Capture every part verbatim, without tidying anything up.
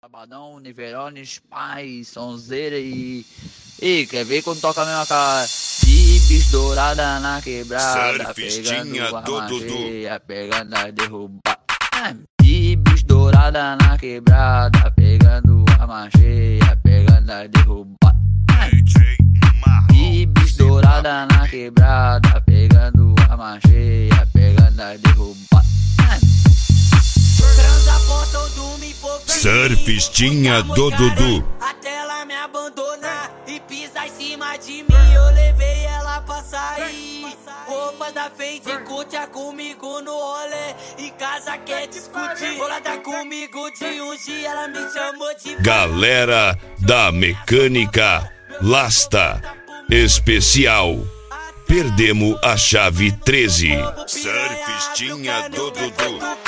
Sabadão, Niverones, Pai, Sonzeira e... E quer ver quando toca a mesma cara? Bibis dourada na quebrada, pegando a magia, pegando a derrubada. Bibis dourada na quebrada, pegando a magia, pegando a derrubada. Bibis dourada na quebrada, pegando a magia, pegando a derrubada. Surfistinha do Dudu. Até ela me abandonar e pisar em cima de mim, eu levei ela pra sair. Roupas da Fendi, curte comigo no rolê. Em casa quer discutir, bolada comigo de um dia, ela me chamou de... Galera da Mecânica Lasta Especial. Perdemos a chave treze. Surfistinha do Dudu.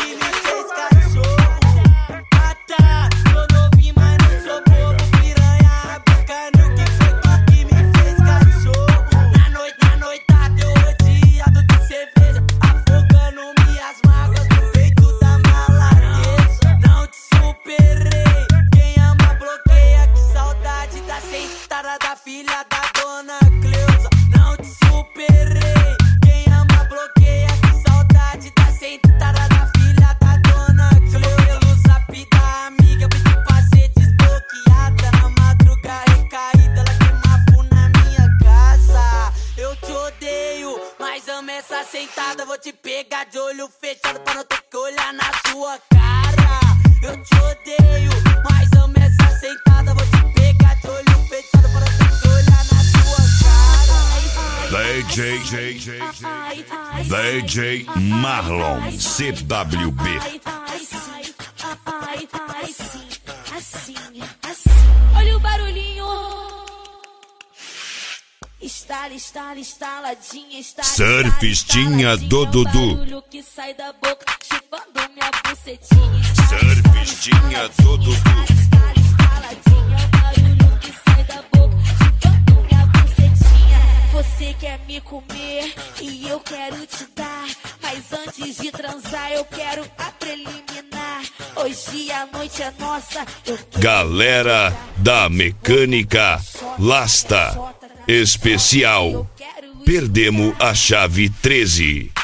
Da filha da dona Cleusa, não te superei. Quem ama bloqueia, que saudade da sentada da filha da dona Cleusa. Pelo zap da amiga, eu pedi pra ser desbloqueada. Na madruga recaída, ela queima fogo na minha casa. Eu te odeio, mas amo essa sentada. Vou te pegar de olho fechado pra não ter que olhar na sua cara. Eu te odeio, mas amo essa sentada. Vou te pegar de olho fechado pra não ter que olhar na sua cara. D J D J Marlon C W B. Olha o barulhinho. Estala, estala, estaladinha, estala. Surfistinha do Dudu. Barulho que sai da boca, chupando minha bucetinha. Surfistinha do Dudu. Estala, estaladinha, barulho que sai da boca, chupando minha bucetinha. Você quer me comer e eu quero te dar, mas antes de transar eu quero a preliminar. Hoje a noite é nossa. Eu quero... Galera da Mecânica Lasta Especial. Perdemos a chave treze.